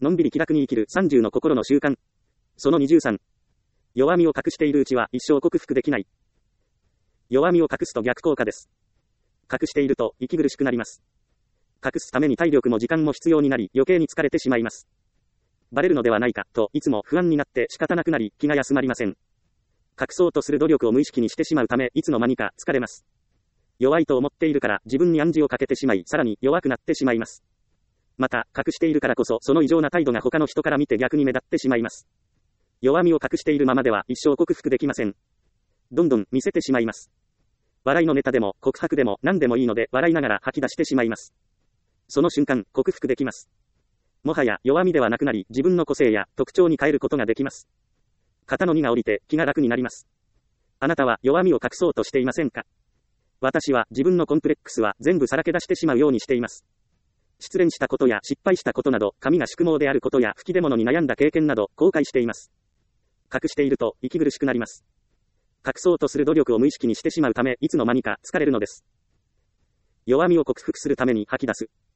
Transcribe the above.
のんびり気楽に生きる30の心の習慣。その23。弱みを隠しているうちは一生克服できない。弱みを隠すと逆効果です。隠していると息苦しくなります。隠すために体力も時間も必要になり余計に疲れてしまいます。バレるのではないかといつも不安になって仕方なくなり気が休まりません。隠そうとする努力を無意識にしてしまうためいつの間にか疲れます。弱いと思っているから自分に暗示をかけてしまいさらに弱くなってしまいます。また隠しているからこそその異常な態度が他の人から見て逆に目立ってしまいます。弱みを隠しているままでは一生克服できません。どんどん見せてしまいます。笑いのネタでも告白でも何でもいいので笑いながら吐き出してしまいます。その瞬間克服できます。もはや弱みではなくなり自分の個性や特徴に変えることができます。肩の荷が下りて気が楽になります。あなたは弱みを隠そうとしていませんか？私は自分のコンプレックスは全部さらけ出してしまうようにしています。失恋したことや失敗したことなど髪が宿毛であることや吹き出物に悩んだ経験など後悔しています。隠していると息苦しくなります。隠そうとする努力を無意識にしてしまうためいつの間にか疲れるのです。弱みを克服するために吐き出す。